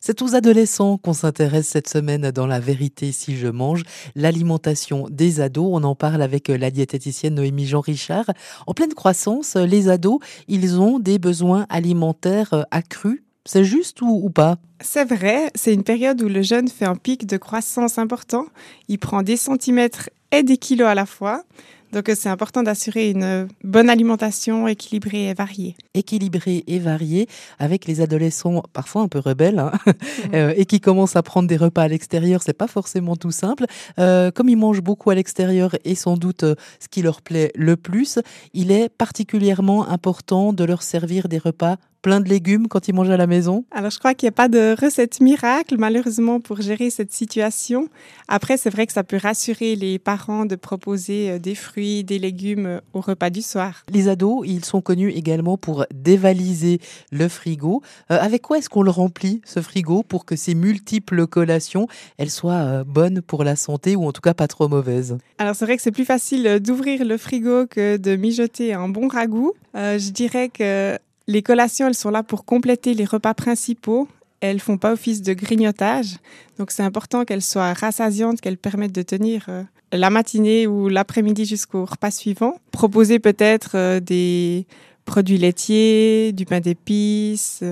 C'est aux adolescents qu'on s'intéresse cette semaine dans La Vérité si je mange, l'alimentation des ados. On en parle avec la diététicienne Noémie Jean-Richard. En pleine croissance, les ados, ils ont des besoins alimentaires accrus. C'est juste ou pas? C'est vrai, c'est une période où le jeune fait un pic de croissance important. Il prend des centimètres et des kilos à la fois. Donc c'est important d'assurer une bonne alimentation équilibrée et variée. Équilibré et varié, avec les adolescents parfois un peu rebelles, et qui commencent à prendre des repas à l'extérieur, c'est pas forcément tout simple. Comme ils mangent beaucoup à l'extérieur et sans doute ce qui leur plaît le plus, il est particulièrement important de leur servir des repas plein de légumes quand ils mangent à la maison. Alors je crois qu'il n'y a pas de recette miracle malheureusement pour gérer cette situation. Après c'est vrai que ça peut rassurer les parents de proposer des fruits, des légumes au repas du soir. Les ados, ils sont connus également pour dévaliser le frigo. Avec quoi est-ce qu'on le remplit, ce frigo, pour que ces multiples collations, elles soient bonnes pour la santé ou en tout cas pas trop mauvaises? Alors c'est vrai que c'est plus facile d'ouvrir le frigo que de mijoter un bon ragoût. Je dirais que les collations, elles sont là pour compléter les repas principaux. Elles font pas office de grignotage. Donc c'est important qu'elles soient rassasiantes, qu'elles permettent de tenir la matinée ou l'après-midi jusqu'au repas suivant. Proposer peut-être des produits laitiers, du pain d'épices,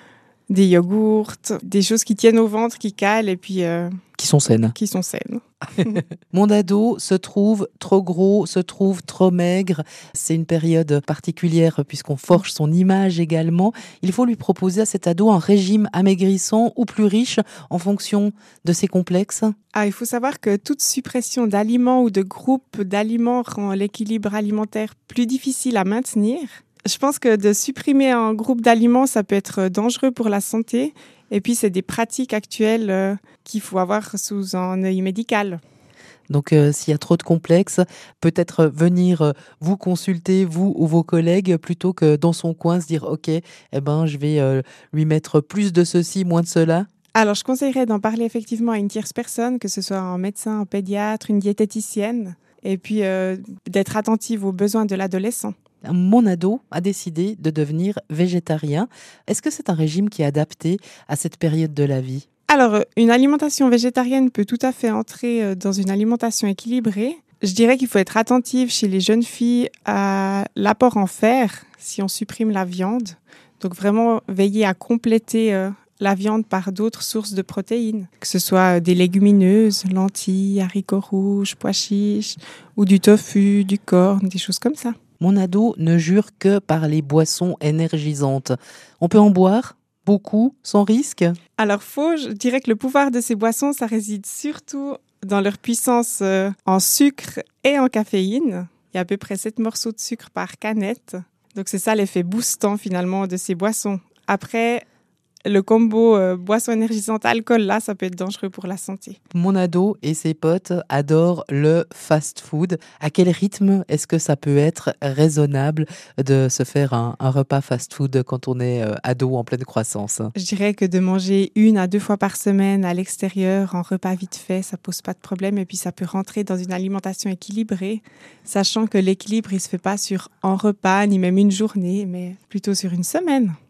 des yogourts, des choses qui tiennent au ventre, qui calent et puis Qui sont saines. qui sont saines. Mon ado se trouve trop gros, se trouve trop maigre. C'est une période particulière puisqu'on forge son image également. Il faut lui proposer à cet ado un régime amaigrissant ou plus riche en fonction de ses complexes. Ah, il faut savoir que toute suppression d'aliments ou de groupes d'aliments rend l'équilibre alimentaire plus difficile à maintenir. Je pense que de supprimer un groupe d'aliments, ça peut être dangereux pour la santé. Et puis, c'est des pratiques actuelles qu'il faut avoir sous un œil médical. Donc, s'il y a trop de complexes, peut-être venir vous consulter, vous ou vos collègues, plutôt que dans son coin se dire « Ok, je vais lui mettre plus de ceci, moins de cela ». Alors, je conseillerais d'en parler effectivement à une tierce personne, que ce soit un médecin, un pédiatre, une diététicienne, et puis d'être attentive aux besoins de l'adolescent. Mon ado a décidé de devenir végétarien. Est-ce que c'est un régime qui est adapté à cette période de la vie? Alors, une alimentation végétarienne peut tout à fait entrer dans une alimentation équilibrée. Je dirais qu'il faut être attentive chez les jeunes filles à l'apport en fer si on supprime la viande. Donc vraiment veiller à compléter la viande par d'autres sources de protéines, que ce soit des légumineuses, lentilles, haricots rouges, pois chiches, ou du tofu, du corn, des choses comme ça. Mon ado ne jure que par les boissons énergisantes. On peut en boire beaucoup, sans risque? Alors je dirais que le pouvoir de ces boissons, ça réside surtout dans leur puissance en sucre et en caféine. Il y a à peu près 7 morceaux de sucre par canette. Donc c'est ça l'effet boostant finalement de ces boissons. Après, le combo boisson énergisante alcool, là, ça peut être dangereux pour la santé. Mon ado et ses potes adorent le fast-food. À quel rythme est-ce que ça peut être raisonnable de se faire un repas fast-food quand on est ado en pleine croissance? Je dirais que de manger 1 à 2 fois par semaine à l'extérieur, en repas vite fait, ça pose pas de problème. Et puis ça peut rentrer dans une alimentation équilibrée, sachant que l'équilibre, il se fait pas sur un repas, ni même une journée, mais plutôt sur une semaine.